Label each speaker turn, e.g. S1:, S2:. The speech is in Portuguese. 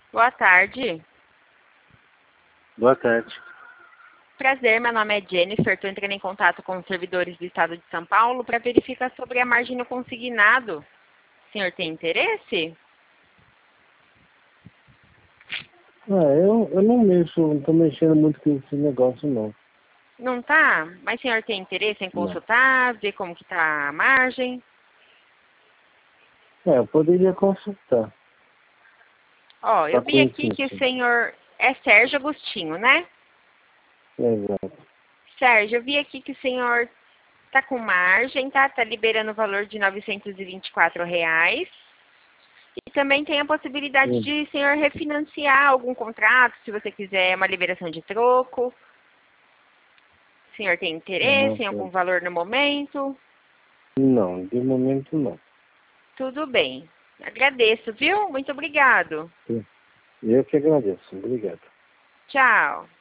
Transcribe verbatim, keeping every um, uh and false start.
S1: Boa tarde.
S2: Boa tarde.
S1: Prazer, meu nome é Jennifer. Estou entrando em contato com os servidores do Estado de São Paulo para verificar sobre a margem no consignado. O senhor tem interesse?
S2: Ah, eu, eu não mexo, não tô mexendo muito com esse negócio, não.
S1: Não tá? Mas o senhor tem interesse em
S2: Não.
S1: consultar, ver como que tá a margem?
S2: É, eu poderia consultar.
S1: Ó, eu
S2: Pra
S1: vi aqui
S2: conhecer,
S1: que o
S2: sim.
S1: senhor é Sérgio Agostinho, né?
S2: Exato.
S1: Sérgio, eu vi aqui que o senhor tá com margem, tá? Tá liberando o valor de novecentos e vinte e quatro reais. E também tem a possibilidade
S2: Sim.
S1: de o senhor refinanciar algum contrato, se você quiser uma liberação de troco. O senhor tem interesse em
S2: Nossa.
S1: algum valor no momento?
S2: Não, de momento não.
S1: Tudo bem. Agradeço, viu? Muito obrigado.
S2: Eu que agradeço. Obrigado.
S1: Tchau.